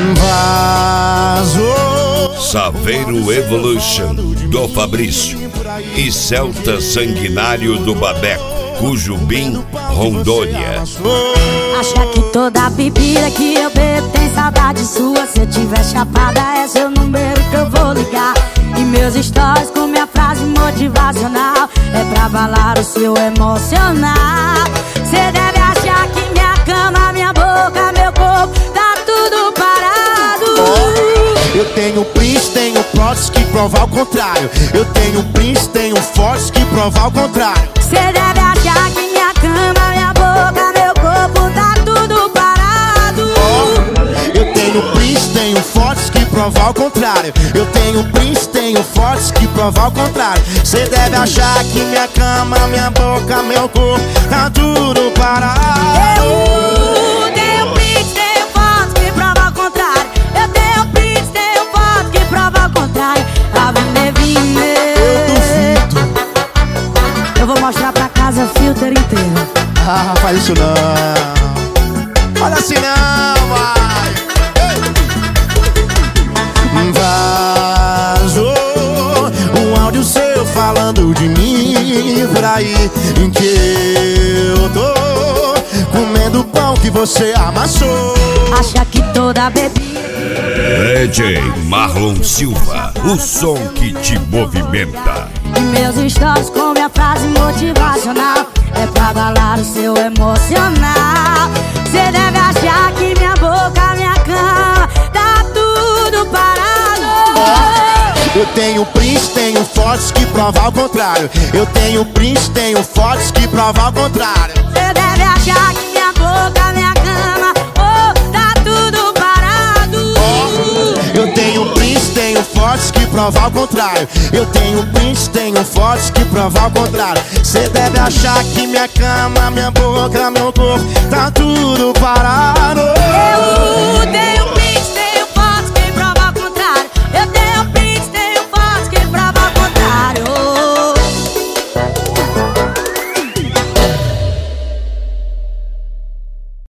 Vazou. Saveiro Evolution do Fabrício e Celta Sanguinário do Babeco, Cujubim, Rondônia. Acha que toda bebida que eu bebo tem saudade sua? Se eu tiver chapada é seu número que eu vou ligar. E meus stories com minha frase motivacional é pra abalar o seu emocional. Cê deve achar que minha cama, minha boca, meu corpo tá tudo parado. Eu tenho Prince, tenho prótese que prova o contrário. Eu tenho Prince, tenho fortes que prova o contrário. Cê deve achar que minha cama, minha boca, meu corpo tá tudo parado. Eu tenho Prince, tenho fortes que prova o contrário. Eu tenho Prince, tenho fortes que prova o contrário. Cê deve achar que minha cama, minha boca, meu corpo tá tudo parado. Eu tenho Prince, tenho fotos que prova o contrário. Eu tenho Prince, tenho fotos que prova o contrário. Eu duvido. Eu vou mostrar pra casa filter inteiro. Ah, faz isso não. Olha assim não, vai. Vazou um áudio seu falando de mim por aí, em que eu tô comendo pão que você amassou. Acha que toda bebida DJ Marlon Silva, o som que te movimenta. e meus stories com minha frase motivacional é pra abalar o seu emocional. Cê deve achar que minha boca, minha cama tá tudo parado. Eu tenho Prince, tenho fortes que prova o contrário. Eu tenho Prince, tenho fortes que prova o contrário. Cê deve achar que minha boca, minha cama, oh, tá tudo parado. Eu tenho Prince, tenho fortes que prova o contrário. Eu tenho Prince, tenho fortes que prova o contrário. Cê deve achar que minha cama, minha boca, meu corpo tá tudo parado.